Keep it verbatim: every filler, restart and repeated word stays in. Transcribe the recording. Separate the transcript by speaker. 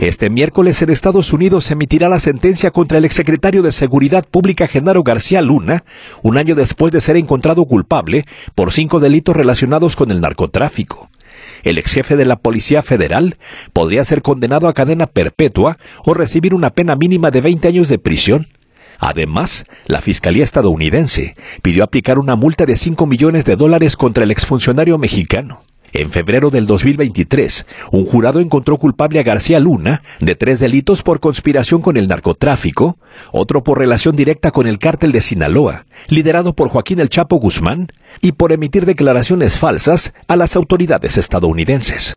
Speaker 1: Este miércoles en Estados Unidos se emitirá la sentencia contra el exsecretario de Seguridad Pública Genaro García Luna, un año después de ser encontrado culpable por cinco delitos relacionados con el narcotráfico. El exjefe de la Policía Federal podría ser condenado a cadena perpetua o recibir una pena mínima de veinte años de prisión. Además, la Fiscalía estadounidense pidió aplicar una multa de cinco millones de dólares contra el exfuncionario mexicano. En febrero del dos mil veintitrés, un jurado encontró culpable a García Luna de tres delitos por conspiración con el narcotráfico, otro por relación directa con el cártel de Sinaloa, liderado por Joaquín El Chapo Guzmán, y por emitir declaraciones falsas a las autoridades estadounidenses.